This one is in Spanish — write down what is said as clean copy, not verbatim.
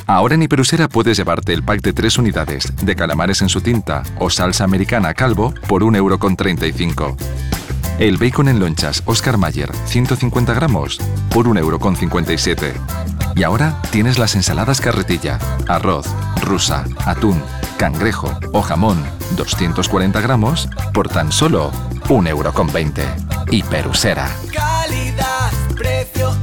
Ahora en Hiperusera puedes llevarte el pack de 3 unidades de calamares en su tinta o salsa americana Calvo por 1,35 €. El bacon en lonchas Oscar Mayer, 150 gramos, por 1,57 €. Y ahora tienes las ensaladas carretilla, arroz, rusa, atún, cangrejo o jamón, 240 gramos, por tan solo 1,20 €. Hiperusera. Calidad, precio